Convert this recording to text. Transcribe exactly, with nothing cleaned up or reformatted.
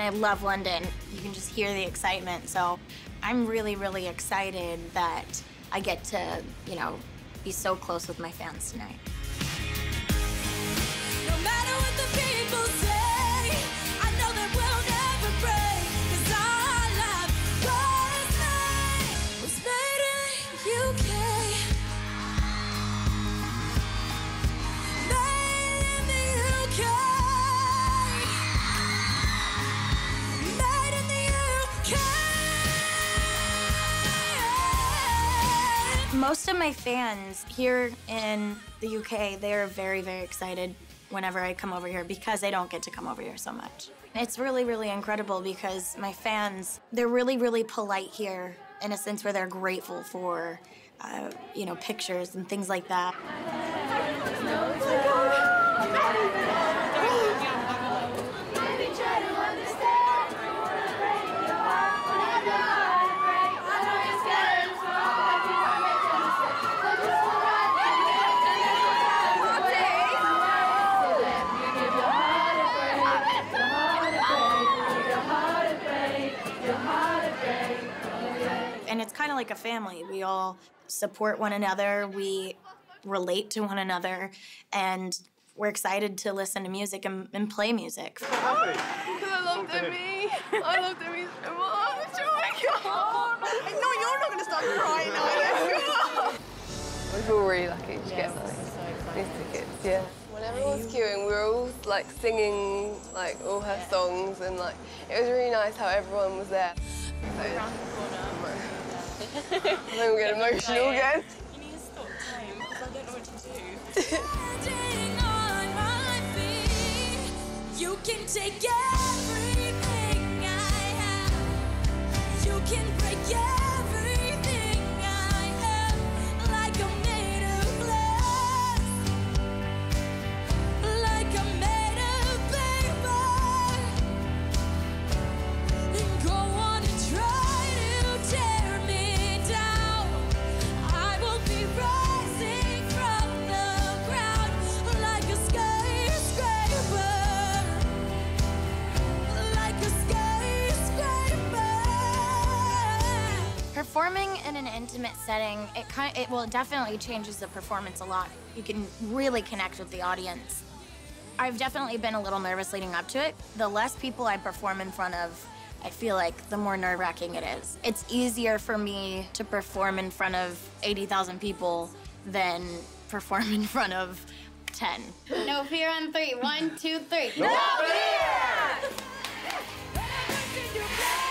I love London. You can just hear the excitement. So I'm really, really excited that I get to, you know, be so close with my fans tonight. No matter what the people say, I know that we'll never break, 'cause our life was made, was made in the U K. Made in the U K. Made in the U K. Most of my fans here in the U K, they're very, very excited whenever I come over here because I don't get to come over here so much. It's really, really incredible because my fans, they're really, really polite here in a sense where they're grateful for, uh, you know, pictures and things like that. And it's kind of like a family. We all support one another, we relate to one another, and we're excited to listen to music and, and play music. Because I love Demi. I love Demi so much. Oh my God. No, you're not going to start crying either. We feel really lucky to get like, these tickets, yeah. When everyone was queuing, we were all like singing like all her songs, and like it was really nice how everyone was there. So, I'm going to get emotional again. You need to stop time because I don't know what to do. You can take everything I have. You can break everything I have. Like I'm made of glass. Like I'm made of paper. And go on and try to tear me down. I will be rising from the ground like a skyscraper. Performing in an intimate setting, it kind it well, it definitely changes the performance a lot. You can really connect with the audience. I've definitely been a little nervous leading up to it. The less people I perform in front of, I feel like the more nerve-wracking it is. It's easier for me to perform in front of eighty thousand people than perform in front of ten. No fear on three. One, two, three. No fear!